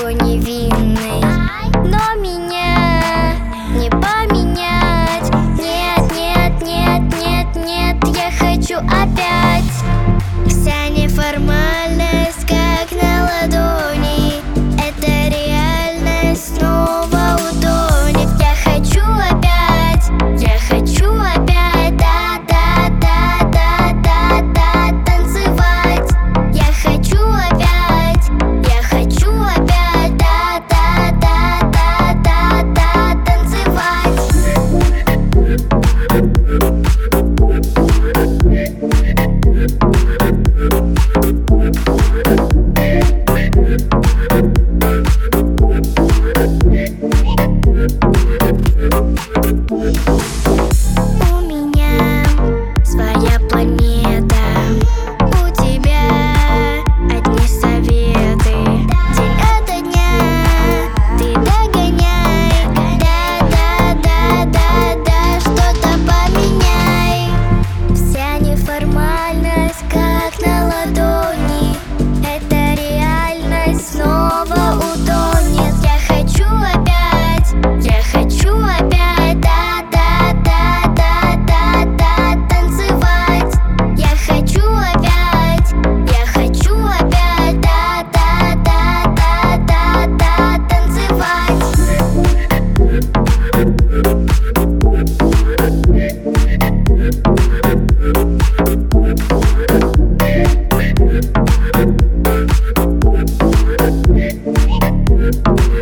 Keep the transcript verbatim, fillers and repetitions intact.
такой невинной. Но меня не поменять. Нет, нет, нет, нет, нет, я хочу опять. Вся неформальность как на ладони, эта реальность снова утонет. Я хочу опять, я хочу опять, да, да, да, да, да, да, танцевать. Я хочу опять, я хочу опять, да, да, да, да, да, да, танцевать. У меня своя планета, у тебя одни советы. День ото дня ты догоняй, да, да, да, да, да, что-то поменяй. Вся неформальность как на ладони, эта реальность снова утонет. Я хочу опять, я хочу опять, да, да, да, да, да, да, танцевать. Я хочу опять, я хочу опять, да, да, да, да, да, да, танцевать. We'll be right back.